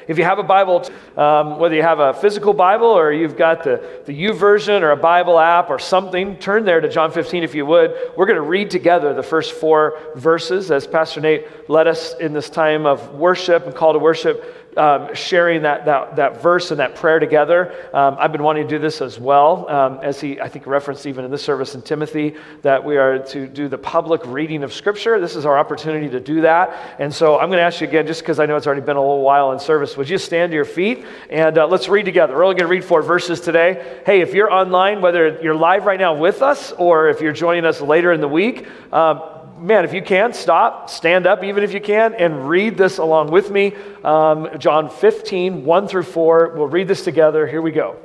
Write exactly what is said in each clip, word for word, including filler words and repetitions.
If you have a Bible, um, whether you have a physical Bible or you've got the, the YouVersion or a Bible app or something, turn there to John fifteen if you would. We're going to read together the first four verses as Pastor Nate led us in this time of worship and call to worship. Um, sharing that, that that verse and that prayer together. Um, I've been wanting to do this as well, um, as he, I think, referenced even in this service in Timothy, that we are to do the public reading of Scripture. This is our opportunity to do that. And so I'm going to ask you again, just because I know it's already been a little while in service, would you stand to your feet and uh, let's read together. We're only going to read four verses today. Hey, if you're online, whether you're live right now with us or if you're joining us later in the week, um, man, if you can, stop, stand up even if you can, and read this along with me. Um, John fifteen, one through four. We'll read this together. Here we go.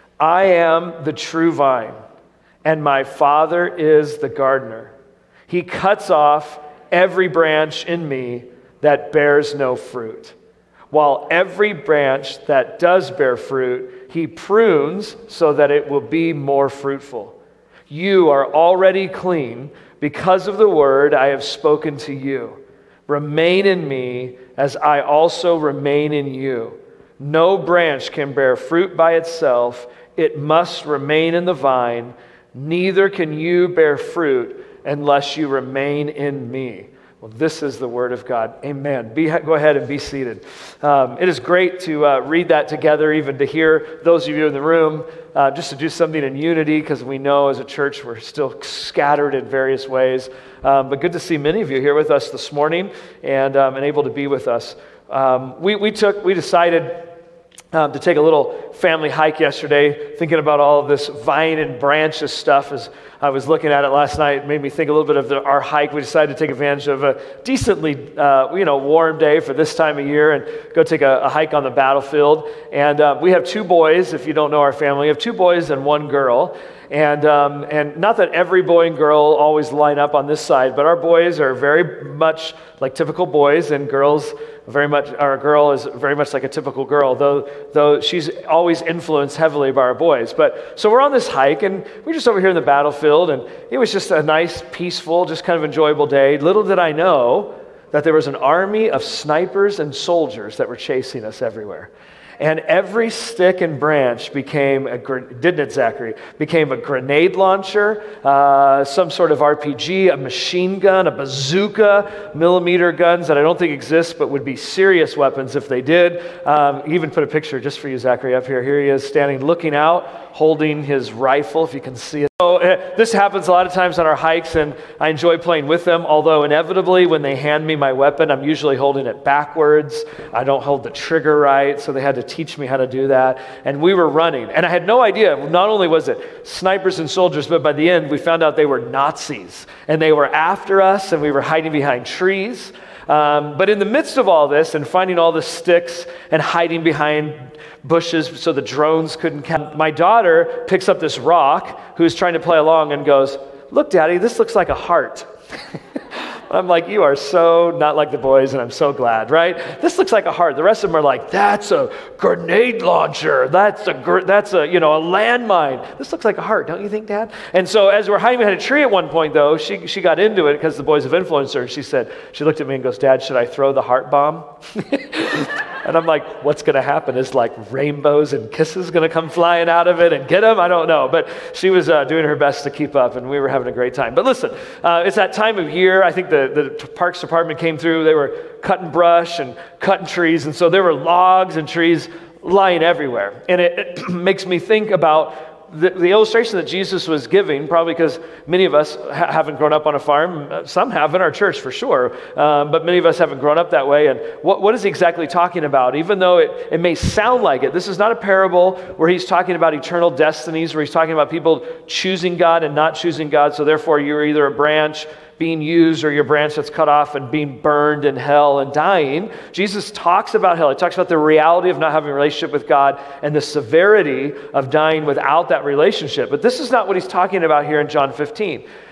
I am the true vine, and my Father is the gardener. He cuts off every branch in me that bears no fruit, while every branch that does bear fruit, he prunes so that it will be more fruitful. You are already clean because of the word I have spoken to you. Remain in me as I also remain in you. No branch can bear fruit by itself. It must remain in the vine. Neither can you bear fruit unless you remain in me. Well, this is the word of God. Amen. Be, go ahead and be seated. Um, it is great to uh, read that together, even to hear those of you in the room, uh, just to do something in unity, because we know as a church we're still scattered in various ways. Um, but good to see many of you here with us this morning and, um, and able to be with us. Um, we, we took, we decided Um, to take a little family hike yesterday, thinking about all of this vine and branches stuff. As I was looking at it last night, it made me think a little bit of the, our hike. We decided to take advantage of a decently, uh, you know, warm day for this time of year and go take a, a hike on the battlefield. And uh, we have two boys. If you don't know our family, we have two boys and one girl. And um, and not that every boy and girl always line up on this side, but our boys are very much like typical boys, and girls very much. Our girl is very much like a typical girl, though though she's always influenced heavily by our boys. But so we're on this hike, and we're just over here in the battlefield, and it was just a nice, peaceful, just kind of enjoyable day. Little did I know that there was an army of snipers and soldiers that were chasing us everywhere. And every stick and branch became, a, didn't it, Zachary, became a grenade launcher, uh, some sort of R P G, a machine gun, a bazooka, millimeter guns that I don't think exist, but would be serious weapons if they did. Um, even put a picture just for you, Zachary, up here. Here he is standing, looking out, holding his rifle, if you can see it. So, uh, this happens a lot of times on our hikes, and I enjoy playing with them, although inevitably when they hand me my weapon, I'm usually holding it backwards. I don't hold the trigger right, so they had to teach me how to do that. And we were running, and I had no idea. Not only was it snipers and soldiers, but by the end, we found out they were Nazis, and they were after us, and we were hiding behind trees. Um, but in the midst of all this and finding all the sticks and hiding behind bushes so the drones couldn't catch, my daughter picks up this rock, who's trying to play along, and goes, "Look, Daddy, this looks like a heart." I'm like, you are so not like the boys, and I'm so glad, right? This looks like a heart. The rest of them are like, that's a grenade launcher. That's a, gr- that's a, you know, a landmine. This looks like a heart, don't you think, Dad? And so as we're hiding behind a tree at one point, though, she she got into it because the boys have influenced her. She said, she looked at me and goes, "Dad, should I throw the heart bomb?" And I'm like, what's going to happen? Is like rainbows and kisses going to come flying out of it and get them? I don't know. But she was uh, doing her best to keep up, and we were having a great time. But listen, uh, it's that time of year. I think the, the Parks Department came through. They were cutting brush and cutting trees, and so there were logs and trees lying everywhere. And it, it makes me think about The, the illustration that Jesus was giving, probably because many of us ha- haven't grown up on a farm. Some have in our church for sure, um, but many of us haven't grown up that way. And what, what is he exactly talking about? Even though it, it may sound like it, this is not a parable where he's talking about eternal destinies, where he's talking about people choosing God and not choosing God. So therefore you're either a branch being used or your branch that's cut off and being burned in hell and dying. Jesus talks about hell. He talks about the reality of not having a relationship with God and the severity of dying without that relationship. But this is not what he's talking about here in John fifteen.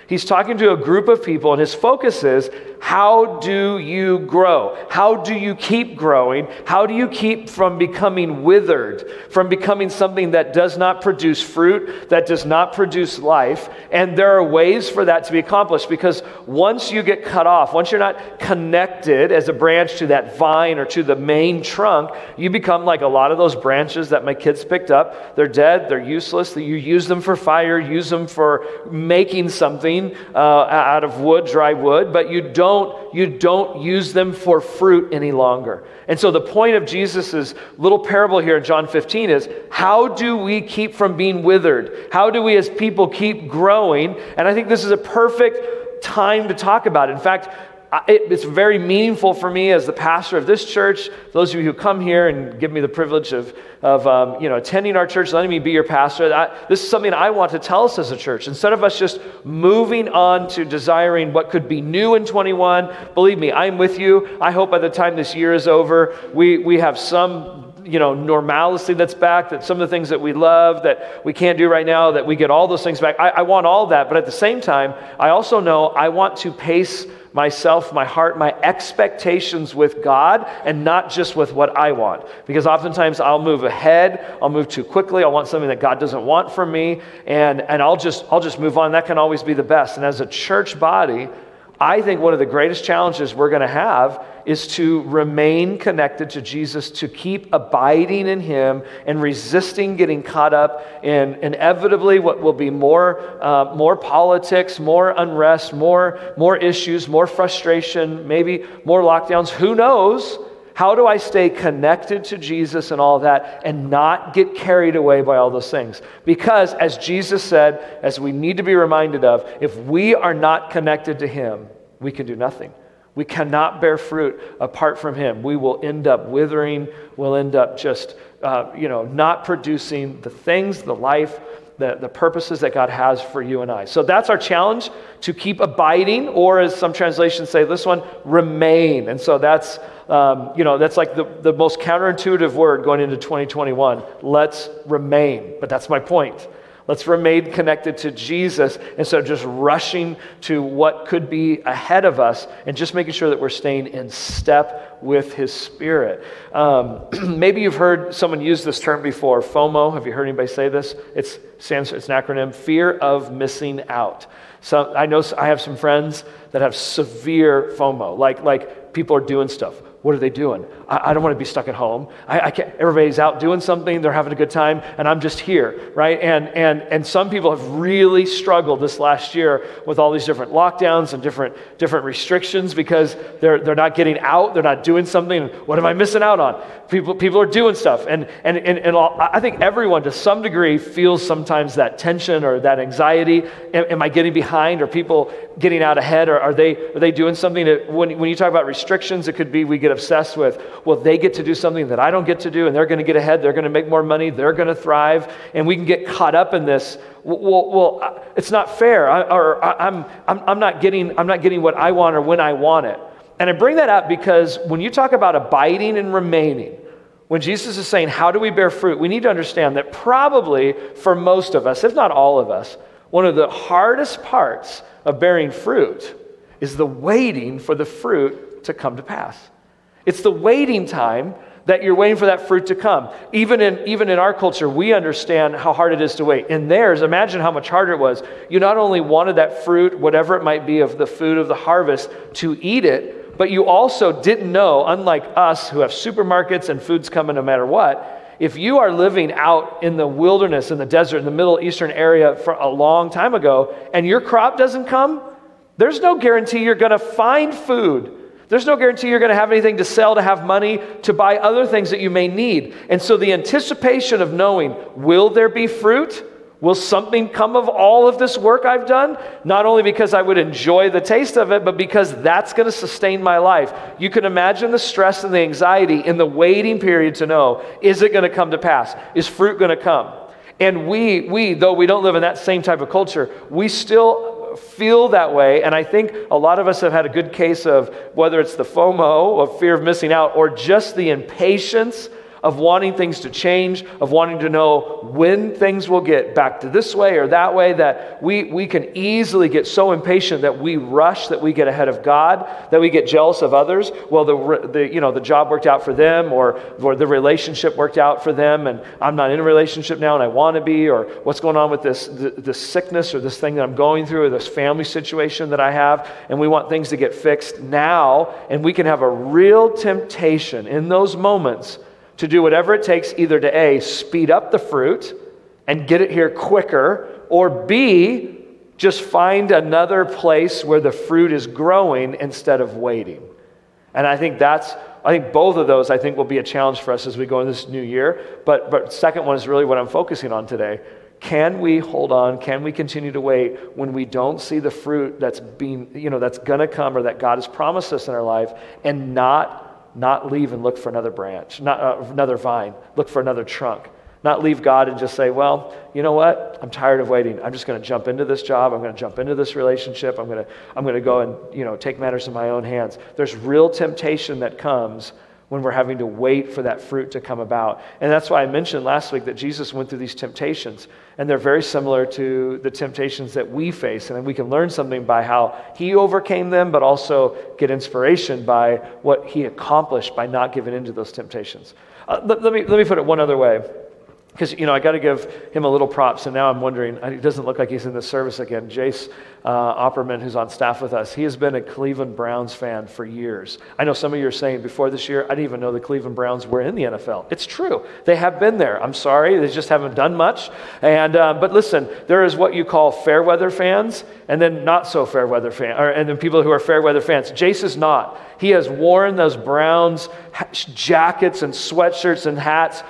He's talking to a group of people, and his focus is, how do you grow? How do you keep growing? How do you keep from becoming withered, from becoming something that does not produce fruit, that does not produce life? And there are ways for that to be accomplished, because once you get cut off, once you're not connected as a branch to that vine or to the main trunk, you become like a lot of those branches that my kids picked up. They're dead, they're useless. You use them for fire, use them for making something uh, out of wood, dry wood, but you don't You don't use them for fruit any longer. And so the point of Jesus' little parable here in John fifteen is, how do we keep from being withered? How do we as people keep growing? And I think this is a perfect time to talk about it. In fact, It, it's very meaningful for me as the pastor of this church. Those of you who come here and give me the privilege of, of um, you know, attending our church, letting me be your pastor, I, this is something I want to tell us as a church. Instead of us just moving on to desiring what could be new in twenty-one, believe me, I'm with you. I hope by the time this year is over, we, we have some you know, normalcy that's back, that some of the things that we love that we can't do right now, that we get all those things back. I, I want all that, but at the same time, I also know I want to pace myself, my heart, my expectations with God, and not just with what I want. Because oftentimes I'll move ahead, I'll move too quickly, I want something that God doesn't want from me, and, and I'll just I'll just move on. That can always be the best. And as a church body, I think one of the greatest challenges we're going to have is to remain connected to Jesus, to keep abiding in him and resisting getting caught up in inevitably what will be more uh, more politics, more unrest, more, more issues, more frustration, maybe more lockdowns. Who knows? How do I stay connected to Jesus and all that and not get carried away by all those things? Because as Jesus said, as we need to be reminded of, if we are not connected to him, we can do nothing. We cannot bear fruit apart from him. We will end up withering. We'll end up just, uh, you know, not producing the things, the life, the, the purposes that God has for you and I. So that's our challenge, to keep abiding, or as some translations say, this one, remain. And so that's, um, you know, that's like the, the most counterintuitive word going into twenty twenty-one. Let's remain. But that's my point. Let's remain connected to Jesus instead of just rushing to what could be ahead of us, and just making sure that we're staying in step with his Spirit. Um, maybe you've heard someone use this term before, FOMO. Have you heard anybody say this? It's stands, it's an acronym, fear of missing out. So I know I have some friends that have severe FOMO, like like people are doing stuff. What are they doing? I, I don't want to be stuck at home. I, I can't, everybody's out doing something. They're having a good time, and I'm just here, right? And and and some people have really struggled this last year with all these different lockdowns and different different restrictions, because they're they're not getting out. They're not doing something. What am I missing out on? People people are doing stuff, and and and, and all, I think everyone to some degree feels sometimes that tension or that anxiety. Am, am I getting behind? Are people getting out ahead? Or are they are they doing something that, when when you talk about restrictions, it could be we get obsessed with, well, they get to do something that I don't get to do, and they're going to get ahead, they're going to make more money, they're going to thrive, and we can get caught up in this. Well, well it's not fair, I, or I'm, I'm, I'm not getting, I'm not getting what I want or when I want it. And I bring that up because when you talk about abiding and remaining, when Jesus is saying, how do we bear fruit, we need to understand that probably for most of us, if not all of us, one of the hardest parts of bearing fruit is the waiting for the fruit to come to pass. It's the waiting time that you're waiting for that fruit to come. Even in even in our culture, we understand how hard it is to wait. In theirs, imagine how much harder it was. You not only wanted that fruit, whatever it might be of the food of the harvest, to eat it, but you also didn't know, unlike us who have supermarkets and food's coming no matter what, if you are living out in the wilderness, in the desert, in the Middle Eastern area for a long time ago, and your crop doesn't come, there's no guarantee you're going to find food. There's no guarantee you're going to have anything to sell, to have money, to buy other things that you may need. And so the anticipation of knowing, will there be fruit? Will something come of all of this work I've done? Not only because I would enjoy the taste of it, but because that's going to sustain my life. You can imagine the stress and the anxiety in the waiting period to know, is it going to come to pass? Is fruit going to come? And we, we, though we don't live in that same type of culture, we still feel that way. And I think a lot of us have had a good case of, whether it's the FOMO, of fear of missing out, or just the impatience of wanting things to change, of wanting to know when things will get back to this way or that way, that we, we can easily get so impatient that we rush, that we get ahead of God, that we get jealous of others. Well, the, the you know the job worked out for them, or, or the relationship worked out for them, and I'm not in a relationship now and I want to be, or what's going on with this, this sickness or this thing that I'm going through, or this family situation that I have, and we want things to get fixed now, and we can have a real temptation in those moments to do whatever it takes, either to A, speed up the fruit and get it here quicker, or B, just find another place where the fruit is growing instead of waiting. And I think that's, I think both of those, I think, will be a challenge for us as we go into this new year. But, but second one is really what I'm focusing on today. Can we hold on? Can we continue to wait when we don't see the fruit that's being, you know, that's going to come, or that God has promised us in our life, and not Not leave and look for another branch, not uh, another vine, look for another trunk. Not leave God and just say, well, you know what? I'm tired of waiting. I'm just going to jump into this job. I'm going to jump into this relationship. I'm going to I'm going to go and, you know, take matters in my own hands. There's real temptation that comes when we're having to wait for that fruit to come about. And that's why I mentioned last week that Jesus went through these temptations, and they're very similar to the temptations that we face. And we can learn something by how he overcame them, but also get inspiration by what he accomplished by not giving into those temptations. Uh, let, let me let me put it one other way. Because, you know, I got to give him a little props, and now I'm wondering, it doesn't look like he's in the service again. Jace uh, Opperman, who's on staff with us, he has been a Cleveland Browns fan for years. I know some of you are saying, before this year, I didn't even know the Cleveland Browns were in the N F L. It's true. They have been there. I'm sorry. They just haven't done much. And uh, But listen, there is what you call fair weather fans, and then not so fair weather fans, or, and then people who are fair weather fans. Jace is not. He has worn those Browns jackets and sweatshirts and hats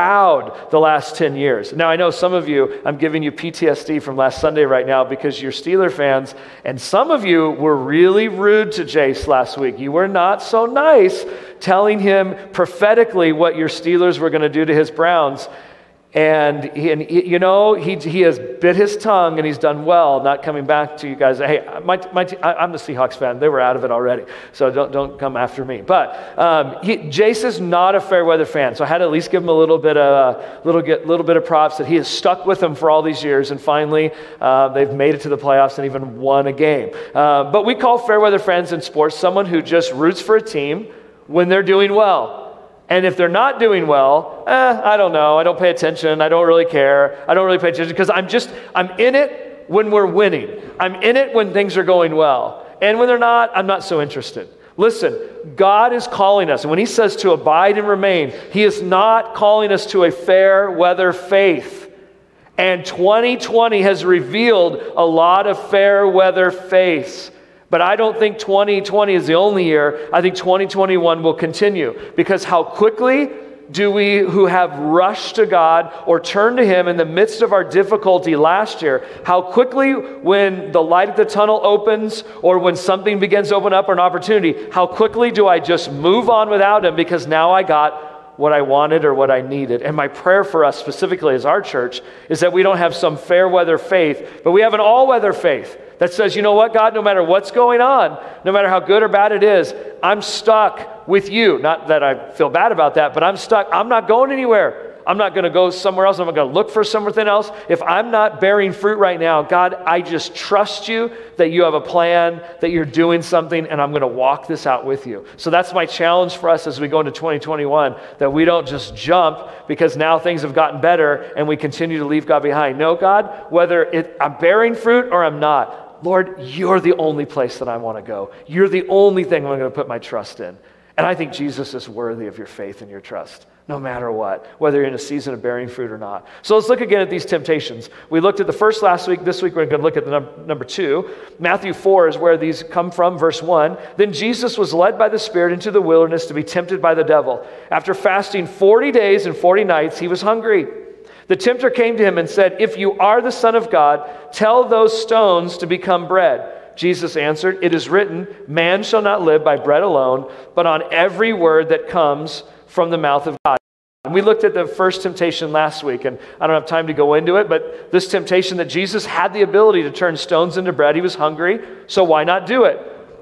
proud the last ten years. Now, I know some of you, I'm giving you P T S D from last Sunday right now because you're Steeler fans, and some of you were really rude to Jace last week. You were not so nice telling him prophetically what your Steelers were going to do to his Browns. And, he, and he, you know, he he has bit his tongue, and he's done well not coming back to you guys. Hey, my, my, I'm the Seahawks fan. They were out of it already, so don't don't come after me. But um, he, Jace is not a fair weather fan, so I had to at least give him a little bit of uh, little get little bit of props that he has stuck with them for all these years, and finally uh, they've made it to the playoffs and even won a game. Uh, but we call fair weather fans in sports someone who just roots for a team when they're doing well. And if they're not doing well, eh, I don't know. I don't pay attention. I don't really care. I don't really pay attention because I'm just, I'm in it when we're winning. I'm in it when things are going well. And when they're not, I'm not so interested. Listen, God is calling us. And when he says to abide and remain, he is not calling us to a fair weather faith. And twenty twenty has revealed a lot of fair weather faiths. But I don't think twenty twenty is the only year. I think twenty twenty-one will continue, because how quickly do we who have rushed to God or turned to him in the midst of our difficulty last year, how quickly when the light at the tunnel opens or when something begins to open up or an opportunity, how quickly do I just move on without him because now I got what I wanted or what I needed. And my prayer for us specifically as our church is that we don't have some fair weather faith, but we have an all-weather faith that says, you know what, God, no matter what's going on, no matter how good or bad it is, I'm stuck with you. Not that I feel bad about that, but I'm stuck. I'm not going anywhere. I'm not going to go somewhere else. I'm not going to look for something else. If I'm not bearing fruit right now, God, I just trust you that you have a plan, that you're doing something, and I'm going to walk this out with you. So that's my challenge for us as we go into twenty twenty-one, that we don't just jump because now things have gotten better and we continue to leave God behind. No, God, whether it, I'm bearing fruit or I'm not, Lord, you're the only place that I want to go. You're the only thing I'm going to put my trust in. And I think Jesus is worthy of your faith and your trust, no matter what, whether you're in a season of bearing fruit or not. So let's look again at these temptations. We looked at the first last week. This week we're going to look at the num- number two. Matthew four is where these come from, verse one. Then Jesus was led by the Spirit into the wilderness to be tempted by the devil. After fasting forty days and forty nights, he was hungry. The tempter came to him and said, if you are the Son of God, tell those stones to become bread. Jesus answered, it is written, man shall not live by bread alone, but on every word that comes from the mouth of God. And we looked at the first temptation last week, and I don't have time to go into it, but this temptation that Jesus had the ability to turn stones into bread. He was hungry, so why not do it?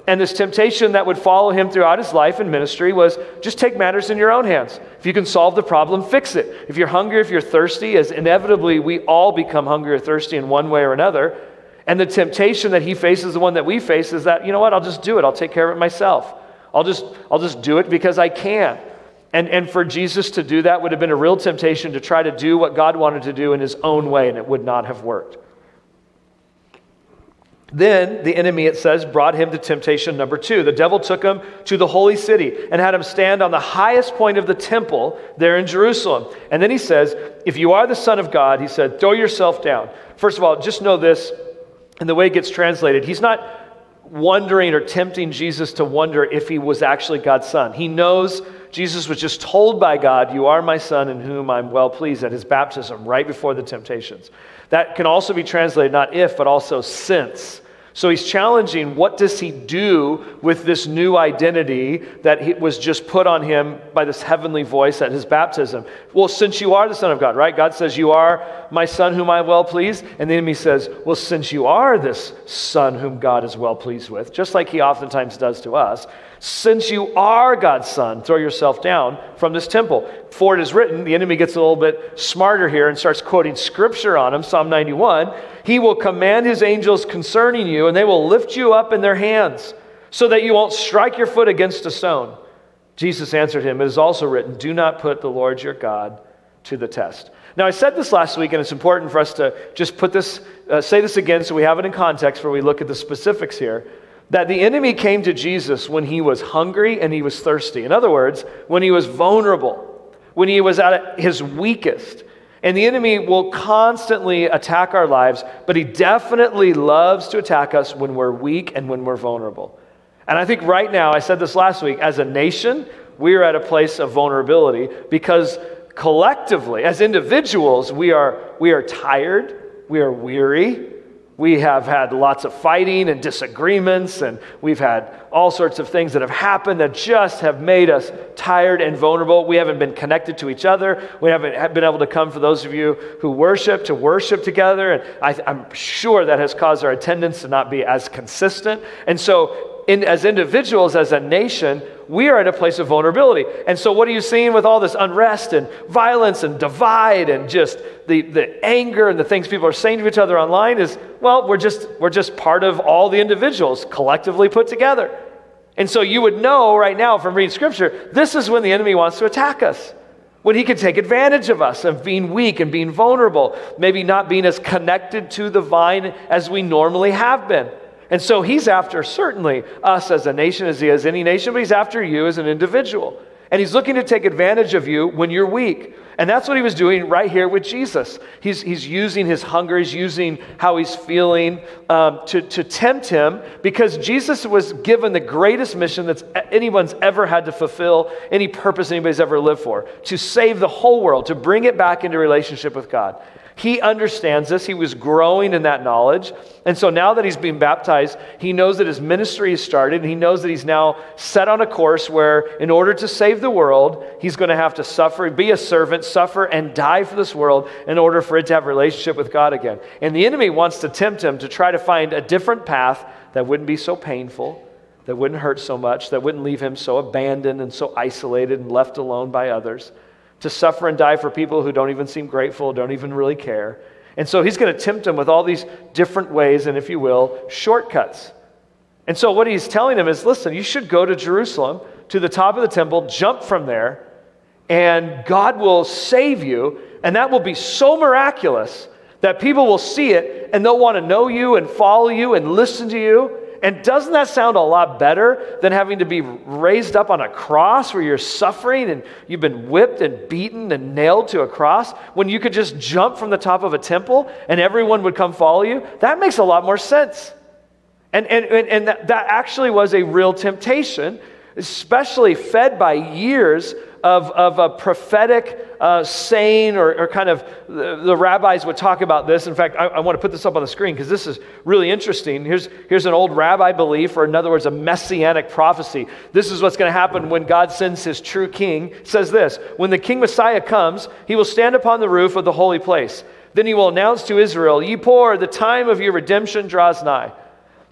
And this temptation that would follow him throughout his life and ministry was just take matters in your own hands. If you can solve the problem, fix it. If you're hungry, if you're thirsty, as inevitably we all become hungry or thirsty in one way or another. And the temptation that he faces, the one that we face, is that, you know what, I'll just do it. I'll take care of it myself. I'll just, I'll just do it because I can. And, and for Jesus to do that would have been a real temptation to try to do what God wanted to do in his own way, and it would not have worked. Then the enemy, it says, brought him to temptation number two. The devil took him to the holy city and had him stand on the highest point of the temple there in Jerusalem. And then he says, if you are the Son of God, he said, throw yourself down. First of all, just know this, and the way it gets translated, he's not wondering or tempting Jesus to wonder if he was actually God's son. He knows Jesus was just told by God, you are my son in whom I'm well pleased, at his baptism, right before the temptations. That can also be translated not if, but also since. So he's challenging, what does he do with this new identity that he was just put on him by this heavenly voice at his baptism? Well, since you are the Son of God, right? God says, you are my son whom I am well pleased. And the enemy says, well, since you are this son whom God is well pleased with, just like he oftentimes does to us, since you are God's son, throw yourself down from this temple. For it is written, the enemy gets a little bit smarter here and starts quoting scripture on him, Psalm ninety-one, he will command his angels concerning you, and they will lift you up in their hands, so that you won't strike your foot against a stone. Jesus answered him, it is also written, do not put the Lord your God to the test. Now, I said this last week, and it's important for us to just put this, uh, say this again so we have it in context where we look at the specifics here. That the enemy came to Jesus when he was hungry and he was thirsty. In other words, when he was vulnerable, when he was at his weakest. And the enemy will constantly attack our lives, but he definitely loves to attack us when we're weak and when we're vulnerable. And I think right now, I said this last week, as a nation, we are at a place of vulnerability because collectively, as individuals, we are, we are tired, we are weary. We have had lots of fighting and disagreements, and we've had all sorts of things that have happened that just have made us tired and vulnerable. We haven't been connected to each other. We haven't been able to come, for those of you who worship, to worship together. And I, I'm sure that has caused our attendance to not be as consistent. And so in, as individuals, as a nation, we are at a place of vulnerability. And so what are you seeing with all this unrest and violence and divide and just the, the anger and the things people are saying to each other online is, well, we're just, we're just part of all the individuals collectively put together. And so you would know right now from reading scripture, this is when the enemy wants to attack us. When he can take advantage of us, of being weak and being vulnerable, maybe not being as connected to the vine as we normally have been. And so he's after, certainly, us as a nation, as he is any nation, but he's after you as an individual. And he's looking to take advantage of you when you're weak. And that's what he was doing right here with Jesus. He's, he's using his hunger, he's using how he's feeling um, to, to tempt him, because Jesus was given the greatest mission that anyone's ever had to fulfill, any purpose anybody's ever lived for, to save the whole world, to bring it back into relationship with God. He understands this. He was growing in that knowledge. And so now that he's being baptized, he knows that his ministry has started. And he knows that he's now set on a course where in order to save the world, he's going to have to suffer, be a servant, suffer, and die for this world in order for it to have a relationship with God again. And the enemy wants to tempt him to try to find a different path that wouldn't be so painful, that wouldn't hurt so much, that wouldn't leave him so abandoned and so isolated and left alone by others, to suffer and die for people who don't even seem grateful, don't even really care. And so he's going to tempt him with all these different ways and, if you will, shortcuts. And so what he's telling him is, listen, you should go to Jerusalem, to the top of the temple, jump from there, and God will save you, and that will be so miraculous that people will see it, and they'll want to know you and follow you and listen to you. And doesn't that sound a lot better than having to be raised up on a cross where you're suffering and you've been whipped and beaten and nailed to a cross, when you could just jump from the top of a temple and everyone would come follow you? That makes a lot more sense. And, and, and that, that actually was a real temptation, especially fed by years of, of a prophetic uh, saying, or, or kind of the, the rabbis would talk about this. In fact, I, I want to put this up on the screen because this is really interesting. Here's, here's an old rabbi belief, or in other words, a messianic prophecy. This is what's going to happen when God sends his true king. It says this: when the king Messiah comes, he will stand upon the roof of the holy place. Then he will announce to Israel, "Ye poor, the time of your redemption draws nigh."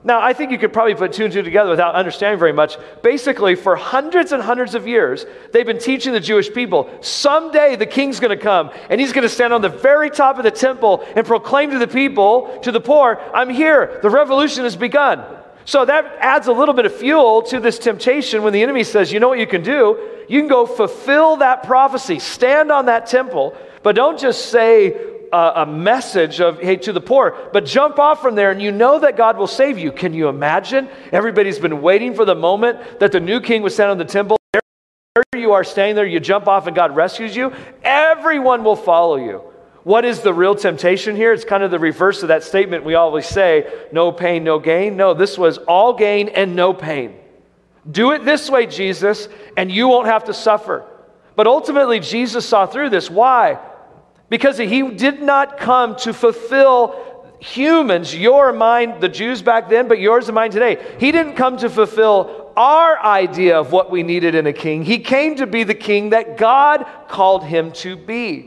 Now, I think you could probably put two and two together without understanding very much. Basically, for hundreds and hundreds of years, they've been teaching the Jewish people, someday the king's going to come, and he's going to stand on the very top of the temple and proclaim to the people, to the poor, I'm here. The revolution has begun. So that adds a little bit of fuel to this temptation when the enemy says, you know what you can do? You can go fulfill that prophecy, stand on that temple, but don't just say a, a message of, hey, to the poor, but jump off from there and you know that God will save you. Can you imagine? Everybody's been waiting for the moment that the new king would stand on the temple. There you are standing there, you jump off and God rescues you. Everyone will follow you. What is the real temptation here? It's kind of the reverse of that statement we always say, no pain, no gain. No, this was all gain and no pain. Do it this way, Jesus, and you won't have to suffer. But ultimately, Jesus saw through this. Why? Because he did not come to fulfill humans, your and mine, the Jews back then, but yours and mine today. He didn't come to fulfill our idea of what we needed in a king. He came to be the king that God called him to be.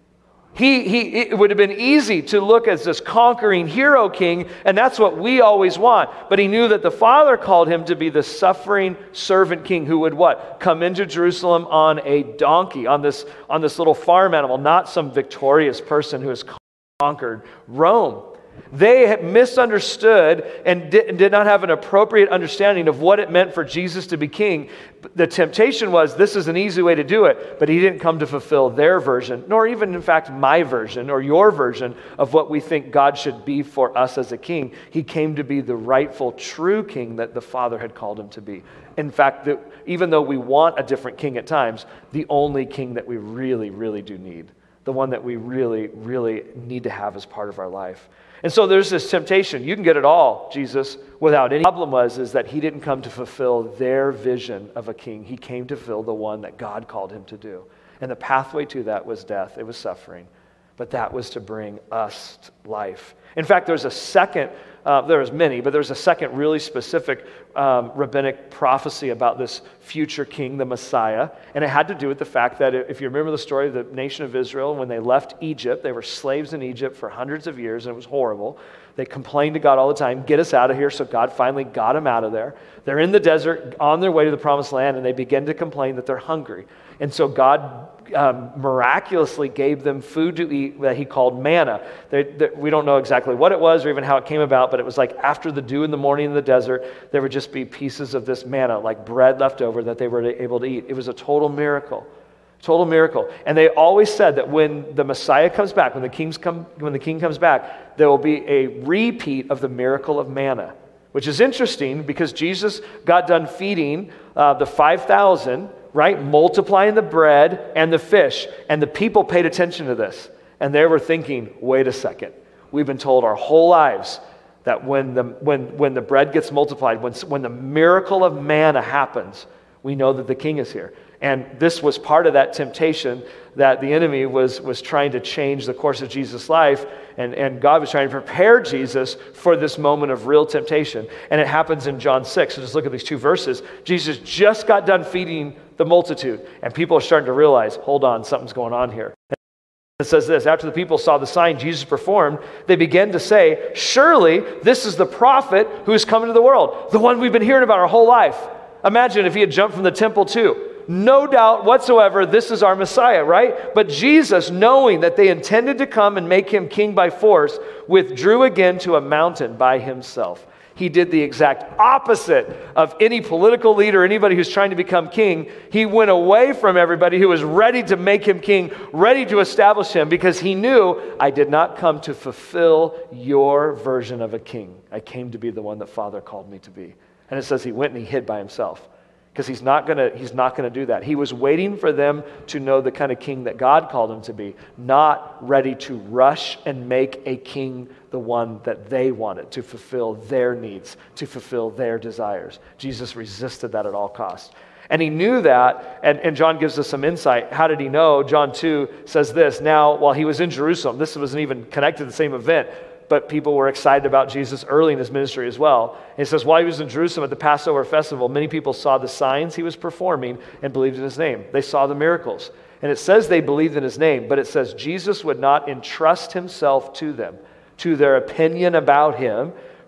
He, he, it would have been easy to look as this conquering hero king, and that's what we always want. But he knew that the Father called him to be the suffering servant king who would what? Come into Jerusalem on a donkey, on this, on this little farm animal, not some victorious person who has conquered Rome. They had misunderstood and did, did not have an appropriate understanding of what it meant for Jesus to be king. The temptation was, this is an easy way to do it, but he didn't come to fulfill their version, nor even, in fact, my version or your version of what we think God should be for us as a king. He came to be the rightful, true king that the Father had called him to be. In fact, the, even though we want a different king at times, the only king that we really, really do need, the one that we really, really need to have as part of our life. And so there's this temptation. You can get it all, Jesus, without any. The problem was is that he didn't come to fulfill their vision of a king. He came to fulfill the one that God called him to do. And the pathway to that was death. It was suffering. But that was to bring us life. In fact, there's a second, uh, there was many, but there's a second really specific um, rabbinic prophecy about this future king, the Messiah. And it had to do with the fact that if you remember the story of the nation of Israel, when they left Egypt, they were slaves in Egypt for hundreds of years, and it was horrible. They complained to God all the time, get us out of here. So God finally got them out of there. They're in the desert on their way to the promised land, and they begin to complain that they're hungry. And so God um, miraculously gave them food to eat that he called manna. They, they, we don't know exactly what it was or even how it came about, but it was like after the dew in the morning in the desert, there would just be pieces of this manna, like bread left over that they were able to eat. It was a total miracle. Total miracle. And they always said that when the Messiah comes back, when the king's come, when the king comes back, there will be a repeat of the miracle of manna, which is interesting because Jesus got done feeding uh, the five thousand, right? Multiplying the bread and the fish. And the people paid attention to this. And they were thinking, wait a second. We've been told our whole lives that when the, when, when the bread gets multiplied, when, when the miracle of manna happens, we know that the king is here. And this was part of that temptation that the enemy was, was trying to change the course of Jesus' life, and, and God was trying to prepare Jesus for this moment of real temptation. And it happens in John six. So just look at these two verses. Jesus just got done feeding the multitude, and people are starting to realize, hold on, something's going on here. It says this, after the people saw the sign Jesus performed, they began to say, surely this is the prophet who is coming to the world, the one we've been hearing about our whole life. Imagine if he had jumped from the temple too. No doubt whatsoever, this is our Messiah, right? But Jesus, knowing that they intended to come and make him king by force, withdrew again to a mountain by himself. He did the exact opposite of any political leader, anybody who's trying to become king. He went away from everybody who was ready to make him king, ready to establish him, because he knew, I did not come to fulfill your version of a king. I came to be the one that Father called me to be. And it says he went and he hid by himself. Because he's not gonna, he's not gonna do that. He was waiting for them to know the kind of king that God called him to be, not ready to rush and make a king the one that they wanted, to fulfill their needs, to fulfill their desires. Jesus resisted that at all costs. And he knew that, and, and John gives us some insight. How did he know? John two says this, now while he was in Jerusalem, this wasn't even connected to the same event, but people were excited about Jesus early in his ministry as well. And he says, while he was in Jerusalem at the Passover festival, many people saw the signs he was performing and believed in his name. They saw the miracles. And it says they believed in his name, but it says Jesus would not entrust himself to them, to their opinion about him,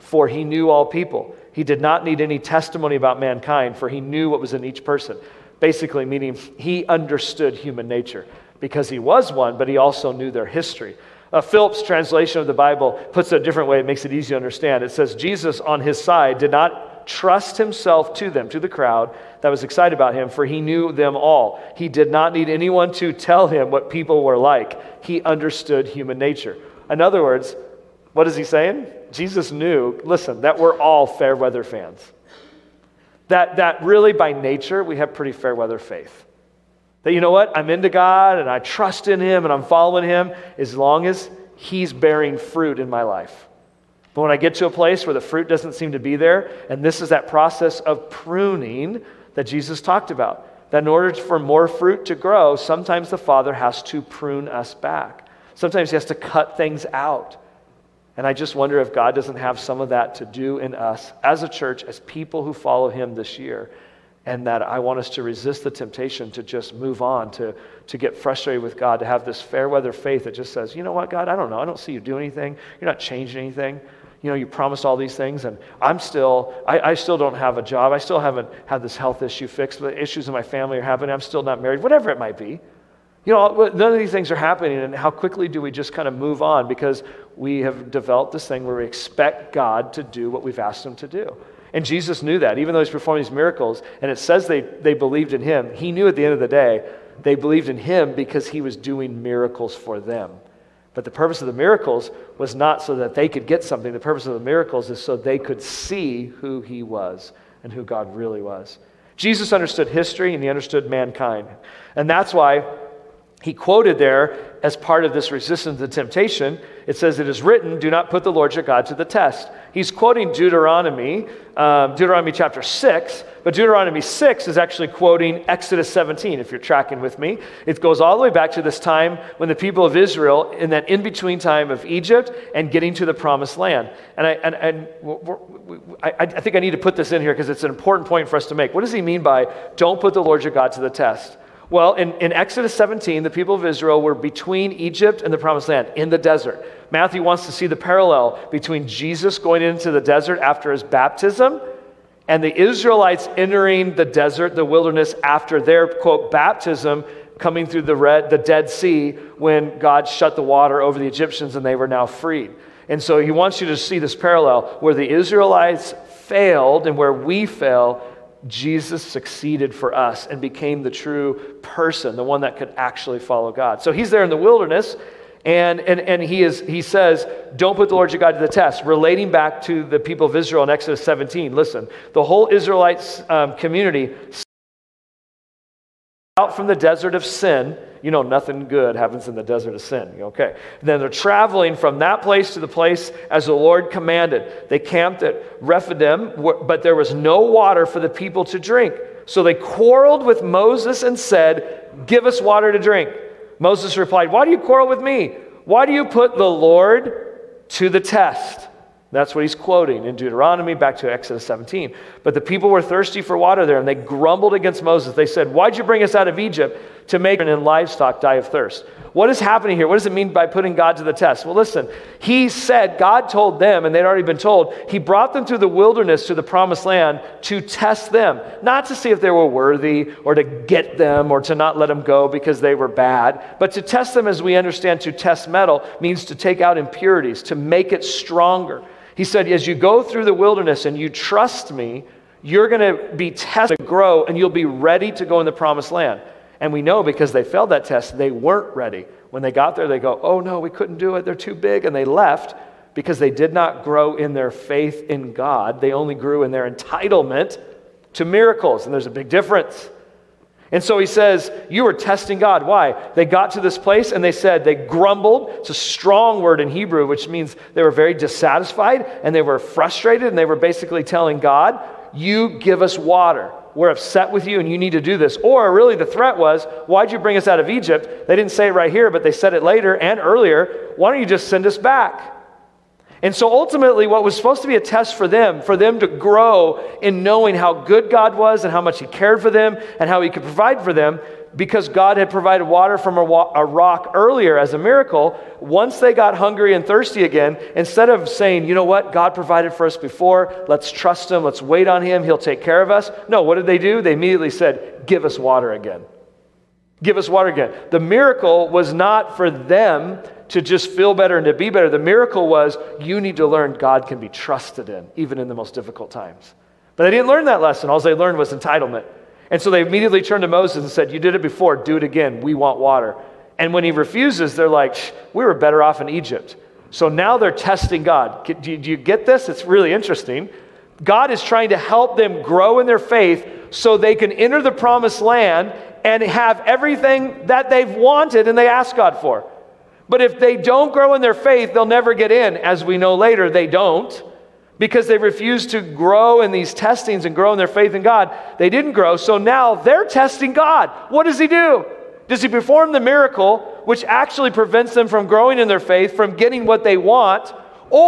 for he knew all people. He did not need any testimony about mankind, for he knew what was in each person. Basically meaning he understood human nature because he was one, but he also knew their history. Uh, Phillips' translation of the Bible puts it a different way. It makes it easy to understand. It says, Jesus on his side did not trust himself to them, to the crowd that was excited about him, for he knew them all. He did not need anyone to tell him what people were like. He understood human nature. In other words, what is he saying? Jesus knew, listen, that we're all fair weather fans. That, that really by nature, we have pretty fair weather faith. That, you know what, I'm into God and I trust in him and I'm following him as long as he's bearing fruit in my life. But when I get to a place where the fruit doesn't seem to be there, and this is that process of pruning that Jesus talked about, that in order for more fruit to grow, sometimes the Father has to prune us back. Sometimes he has to cut things out. And I just wonder if God doesn't have some of that to do in us as a church, as people who follow him this year. And that I want us to resist the temptation to just move on, to, to get frustrated with God, to have this fair weather faith that just says, you know what, God, I don't know. I don't see you do anything. You're not changing anything. You know, you promised all these things, and I'm still, I, I still don't have a job. I still haven't had this health issue fixed. The issues in my family are happening. I'm still not married, whatever it might be. You know, none of these things are happening, and how quickly do we just kind of move on because we have developed this thing where we expect God to do what we've asked him to do. And Jesus knew that, even though he's performing these miracles, and it says they, they believed in him, he knew at the end of the day, they believed in him because he was doing miracles for them. But the purpose of the miracles was not so that they could get something. The purpose of the miracles is so they could see who he was and who God really was. Jesus understood history and he understood mankind. And that's why he quoted there as part of this resistance to temptation, it says, it is written, do not put the Lord your God to the test. He's quoting Deuteronomy, um, Deuteronomy chapter six, but Deuteronomy six is actually quoting Exodus seventeen, if you're tracking with me. It goes all the way back to this time when the people of Israel, in that in-between time of Egypt and getting to the promised land. And I, and, and I, I think I need to put this in here because it's an important point for us to make. What does he mean by don't put the Lord your God to the test? Well, in, in Exodus seventeen, the people of Israel were between Egypt and the Promised Land, in the desert. Matthew wants to see the parallel between Jesus going into the desert after his baptism and the Israelites entering the desert, the wilderness, after their, quote, baptism, coming through the, red, the Dead Sea when God shut the water over the Egyptians and they were now freed. And so he wants you to see this parallel where the Israelites failed and where we fail, Jesus succeeded for us and became the true person, the one that could actually follow God. So he's there in the wilderness, and, and, and he is he says, don't put the Lord your God to the test, relating back to the people of Israel in Exodus seventeen. Listen, the whole Israelites um, community out from the desert of sin. You know, nothing good happens in the desert of sin. Okay. And then they're traveling from that place to the place as the Lord commanded. They camped at Rephidim, but there was no water for the people to drink. So they quarreled with Moses and said, give us water to drink. Moses replied, why do you quarrel with me? Why do you put the Lord to the test? That's what he's quoting in Deuteronomy, back to Exodus seventeen. But the people were thirsty for water there, and they grumbled against Moses. They said, why'd you bring us out of Egypt to make and livestock die of thirst? What is happening here? What does it mean by putting God to the test? Well, listen, he said, God told them, and they'd already been told, he brought them through the wilderness to the promised land to test them, not to see if they were worthy or to get them or to not let them go because they were bad, but to test them, as we understand, to test metal means to take out impurities, to make it stronger. He said, as you go through the wilderness and you trust me, you're going to be tested to grow and you'll be ready to go in the promised land. And we know because they failed that test, they weren't ready. When they got there, they go, oh no, we couldn't do it. They're too big. And they left because they did not grow in their faith in God. They only grew in their entitlement to miracles. And there's a big difference. And so he says, you were testing God. Why? They got to this place and they said, they grumbled. It's a strong word in Hebrew, which means they were very dissatisfied and they were frustrated and they were basically telling God, you give us water. We're upset with you and you need to do this. Or really the threat was, why'd you bring us out of Egypt? They didn't say it right here, but they said it later and earlier. Why don't you just send us back? And so ultimately what was supposed to be a test for them, for them to grow in knowing how good God was and how much he cared for them and how he could provide for them, because God had provided water from a, wa- a rock earlier as a miracle, once they got hungry and thirsty again, instead of saying, you know what, God provided for us before, let's trust him, let's wait on him, he'll take care of us. No, what did they do? They immediately said, give us water again. Give us water again. The miracle was not for them to just feel better and to be better. The miracle was, you need to learn God can be trusted in, even in the most difficult times. But they didn't learn that lesson. All they learned was entitlement. And so they immediately turned to Moses and said, you did it before, do it again. We want water. And when he refuses, they're like, we were better off in Egypt. So now they're testing God. Do you, do you get this? It's really interesting. God is trying to help them grow in their faith so they can enter the promised land and have everything that they've wanted and they ask God for. But if they don't grow in their faith, they'll never get in. As we know later, they don't, because they refuse to grow in these testings and grow in their faith in God. They didn't grow, so now they're testing God. What does he do? Does he perform the miracle, which actually prevents them from growing in their faith, from getting what they want?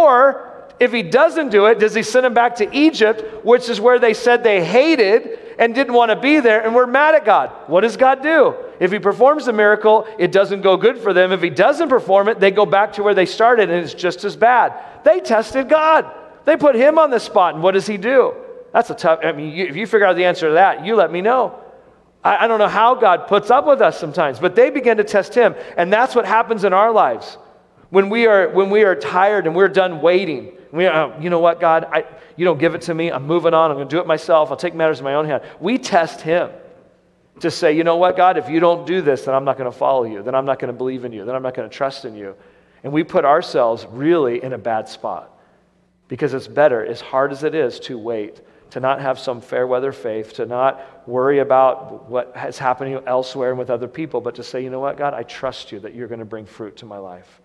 Or if he doesn't do it, does he send them back to Egypt, which is where they said they hated and didn't want to be there, and we're mad at God? What does God do? If he performs the miracle, it doesn't go good for them. If he doesn't perform it, they go back to where they started, and it's just as bad. They tested God. They put him on the spot, and what does he do? That's a tough, I mean, you, if you figure out the answer to that, you let me know. I, I don't know how God puts up with us sometimes, but they begin to test him, and that's what happens in our lives. When we are when we are tired and we're done waiting, we uh, you know what, God, I, you don't give it to me, I'm moving on, I'm going to do it myself, I'll take matters in my own hand. We test him to say, you know what, God, if you don't do this, then I'm not going to follow you, then I'm not going to believe in you, then I'm not going to trust in you. And we put ourselves really in a bad spot, because it's better, as hard as it is, to wait, to not have some fair weather faith, to not worry about what is happening elsewhere and with other people, but to say, you know what, God, I trust you that you're going to bring fruit to my life.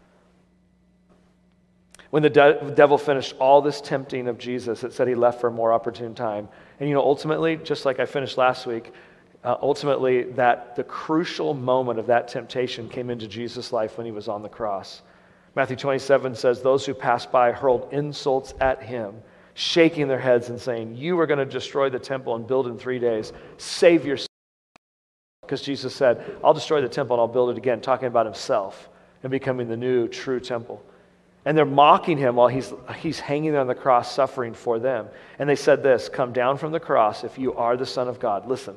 When the de- devil finished all this tempting of Jesus, it said he left for a more opportune time. And you know, ultimately, just like I finished last week, uh, ultimately that the crucial moment of that temptation came into Jesus' life when he was on the cross. Matthew twenty-seven says, those who passed by hurled insults at him, shaking their heads and saying, you are going to destroy the temple and build in three days. Save yourself. Because Jesus said, I'll destroy the temple and I'll build it again, talking about himself and becoming the new true temple. And they're mocking him while he's, he's hanging there on the cross, suffering for them. And they said this, come down from the cross if you are the Son of God. Listen,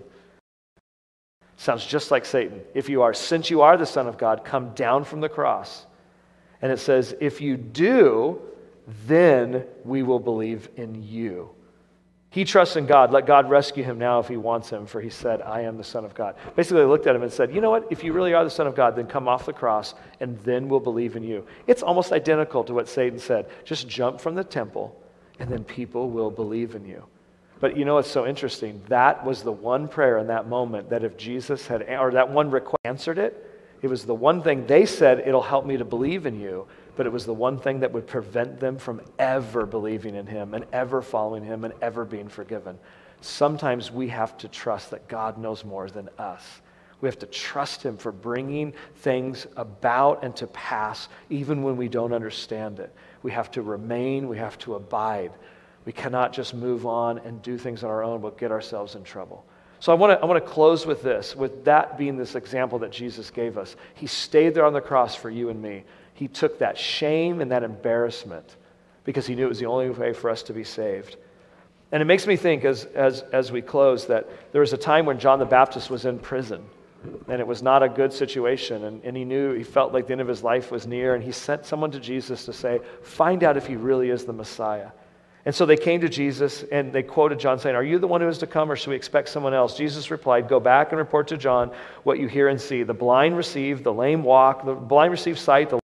sounds just like Satan. If you are, since you are the Son of God, come down from the cross. And it says, if you do, then we will believe in you. He trusts in God. Let God rescue him now if he wants him, for he said, I am the Son of God. Basically, they looked at him and said, you know what? If you really are the Son of God, then come off the cross, and then we'll believe in you. It's almost identical to what Satan said. Just jump from the temple, and then people will believe in you. But you know what's so interesting? That was the one prayer in that moment that if Jesus had, or that one request answered it, it was the one thing they said, it'll help me to believe in you. But it was the one thing that would prevent them from ever believing in him and ever following him and ever being forgiven. Sometimes we have to trust that God knows more than us. We have to trust him for bringing things about and to pass even when we don't understand it. We have to remain, we have to abide. We cannot just move on and do things on our own but get ourselves in trouble. So I want to I want to close with this, with that being this example that Jesus gave us. He stayed there on the cross for you and me. He took that shame and that embarrassment because he knew it was the only way for us to be saved. And it makes me think as, as, as we close that there was a time when John the Baptist was in prison and it was not a good situation, and, and he knew, he felt like the end of his life was near, and he sent someone to Jesus to say, find out if he really is the Messiah. And so they came to Jesus and they quoted John saying, are you the one who is to come or should we expect someone else? Jesus replied, go back and report to John what you hear and see. The blind receive, the lame walk, the blind receive sight, the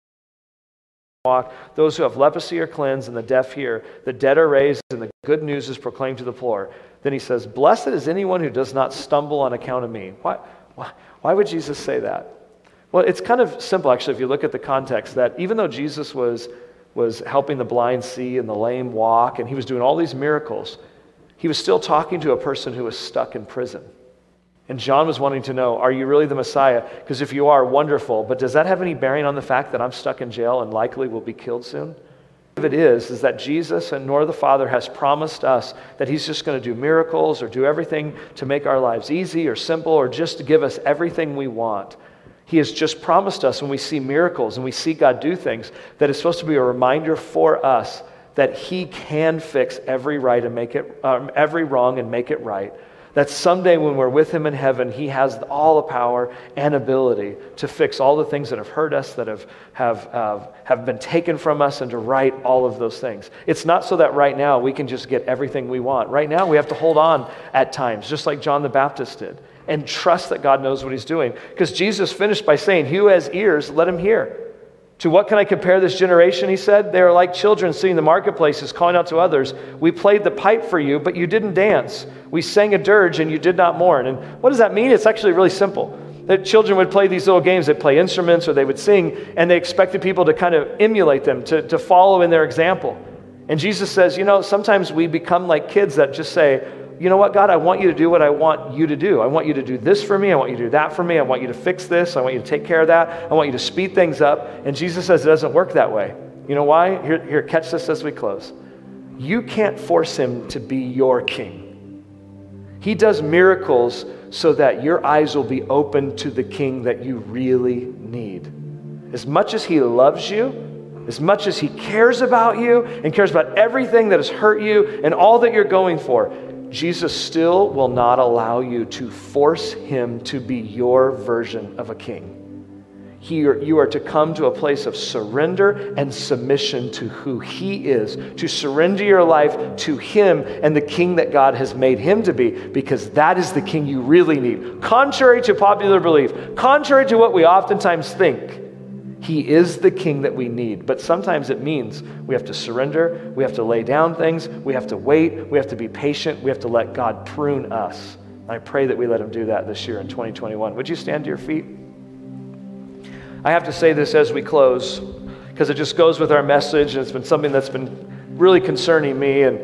walk, those who have leprosy are cleansed, and the deaf hear, the dead are raised, and the good news is proclaimed to the poor. Then he says, blessed is anyone who does not stumble on account of me. Why, why, why would Jesus say that? Well, it's kind of simple, actually, if you look at the context, that even though Jesus was, was helping the blind see and the lame walk, and he was doing all these miracles, he was still talking to a person who was stuck in prison. And John was wanting to know, are you really the Messiah? Because if you are, wonderful. But does that have any bearing on the fact that I'm stuck in jail and likely will be killed soon? of it is, is that Jesus and nor the Father has promised us that he's just going to do miracles or do everything to make our lives easy or simple or just to give us everything we want. He has just promised us when we see miracles and we see God do things that it's supposed to be a reminder for us that he can fix every right and make it um, every wrong and make it right. That someday when we're with him in heaven, he has all the power and ability to fix all the things that have hurt us, that have, have, uh, have been taken from us, and to right all of those things. It's not so that right now we can just get everything we want. Right now we have to hold on at times, just like John the Baptist did, and trust that God knows what he's doing. Because Jesus finished by saying, "He who has ears, let him hear." To what can I compare this generation, he said? They are like children sitting in the marketplaces, calling out to others, "We played the pipe for you, but you didn't dance. We sang a dirge, and you did not mourn." And what does that mean? It's actually really simple. That children would play these little games. They'd play instruments or they would sing, and they expected people to kind of emulate them, to, to follow in their example. And Jesus says, you know, sometimes we become like kids that just say, "You know what, God, I want you to do what I want you to do. I want you to do this for me. I want you to do that for me. I want you to fix this. I want you to take care of that. I want you to speed things up." And Jesus says it doesn't work that way. You know why? Here, here, catch this as we close. You can't force him to be your king. He does miracles so that your eyes will be open to the king that you really need. As much as he loves you, as much as he cares about you and cares about everything that has hurt you and all that you're going for, Jesus still will not allow you to force him to be your version of a king. He, you are to come to a place of surrender and submission to who he is, to surrender your life to him and the king that God has made him to be, because that is the king you really need. Contrary to popular belief, contrary to what we oftentimes think, he is the king that we need. But sometimes it means we have to surrender, we have to lay down things, we have to wait, we have to be patient, we have to let God prune us. I pray that we let him do that this year in twenty twenty-one. Would you stand to your feet? I have to say this as we close, because it just goes with our message, and it's been something that's been really concerning me, and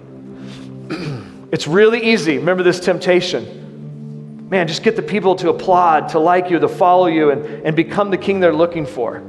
it's really easy. Remember this temptation. Man, just get the people to applaud, to like you, to follow you, and, and become the king they're looking for.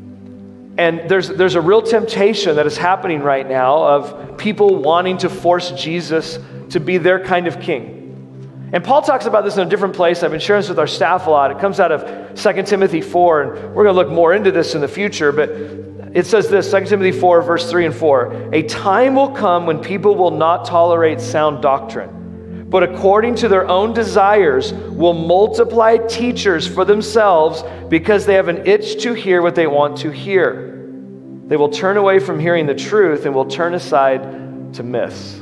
And there's, there's a real temptation that is happening right now of people wanting to force Jesus to be their kind of king. And Paul talks about this in a different place. I've been sharing this with our staff a lot. It comes out of Second Timothy four, and we're going to look more into this in the future, but it says this, Second Timothy four, verse three and four, "A time will come when people will not tolerate sound doctrine, but according to their own desires will multiply teachers for themselves because they have an itch to hear what they want to hear. They will turn away from hearing the truth and will turn aside to myths."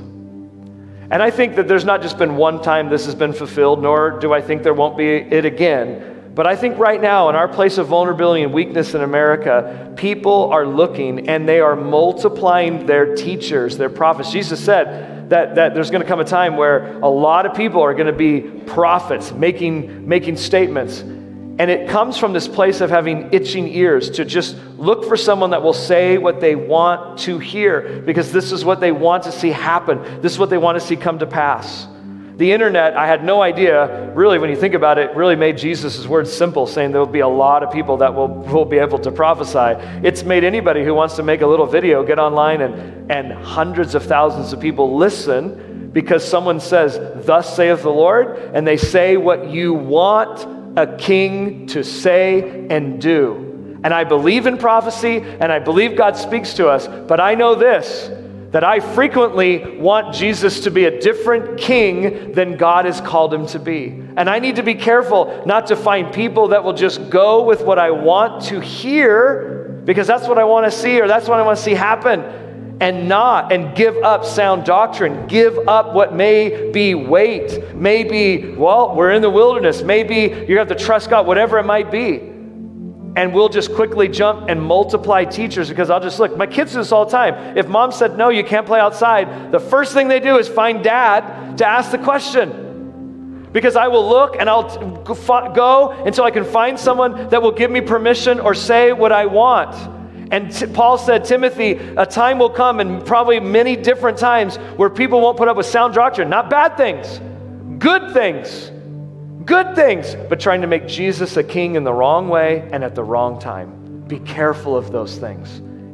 And I think that there's not just been one time this has been fulfilled, nor do I think there won't be it again. But I think right now, in our place of vulnerability and weakness in America, people are looking and they are multiplying their teachers, their prophets. Jesus said that, that there's going to come a time where a lot of people are going to be prophets, making, making statements. And it comes from this place of having itching ears to just look for someone that will say what they want to hear, because this is what they want to see happen. This is what they want to see come to pass. The internet, I had no idea, really, when you think about it, really made Jesus' words simple, saying there will be a lot of people that will, will be able to prophesy. It's made anybody who wants to make a little video get online, and, and hundreds of thousands of people listen because someone says, "Thus saith the Lord," and they say what you want a king to say and do. And I believe in prophecy, and I believe God speaks to us, but I know this, that I frequently want Jesus to be a different king than God has called him to be. And I need to be careful not to find people that will just go with what I want to hear, because that's what I want to see, or that's what I want to see happen, and not, and give up sound doctrine, give up what may be weight, maybe, well, we're in the wilderness, maybe you have to trust God, whatever it might be. And we'll just quickly jump and multiply teachers, because I'll just look, my kids do this all the time. If mom said, "No, you can't play outside," the first thing they do is find dad to ask the question. Because I will look and I'll go until I can find someone that will give me permission or say what I want. And t- Paul said, Timothy, a time will come, and probably many different times, where people won't put up with sound doctrine. Not bad things, good things, good things, but trying to make Jesus a king in the wrong way and at the wrong time. Be careful of those things.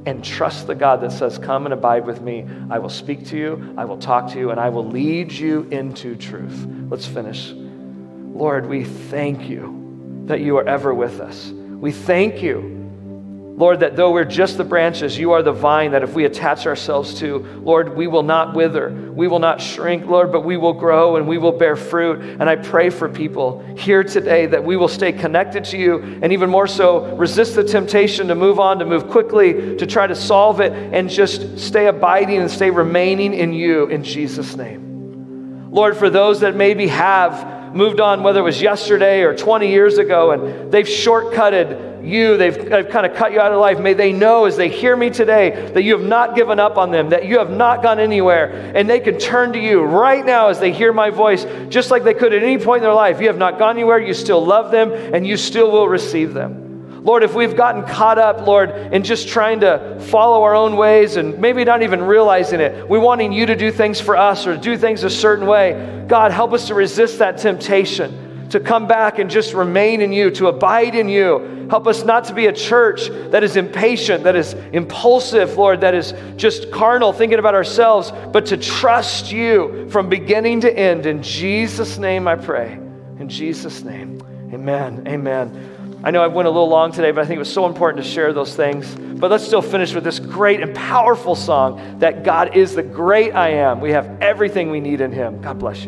and trust the God that says, come and abide with me. I will speak to you, I will talk to you, and I will lead you into truth. Let's finish. Lord, we thank you that you are ever with us. We thank you, Lord, that though we're just the branches, you are the vine that if we attach ourselves to, Lord, we will not wither, we will not shrink, Lord, but we will grow and we will bear fruit. And I pray for people here today that we will stay connected to you, and even more so, resist the temptation to move on, to move quickly, to try to solve it, and just stay abiding and stay remaining in you in Jesus' name. Lord, for those that maybe have moved on, whether it was yesterday or twenty years ago, and they've shortcutted you, they've, they've kind of cut you out of life. May they know as they hear me today that you have not given up on them, that you have not gone anywhere, and they can turn to you right now as they hear my voice, just like they could at any point in their life. You have not gone anywhere, you still love them, and you still will receive them. Lord, if we've gotten caught up, Lord, in just trying to follow our own ways and maybe not even realizing it, we wanting you to do things for us or do things a certain way, God, help us to resist that temptation, to come back and just remain in you, to abide in you. Help us not to be a church that is impatient, that is impulsive, Lord, that is just carnal, thinking about ourselves, but to trust you from beginning to end. In Jesus' name I pray. In Jesus' name, amen, amen. I know I went a little long today, but I think it was so important to share those things. But let's still finish with this great and powerful song that God is the great I am. We have everything we need in him. God bless you.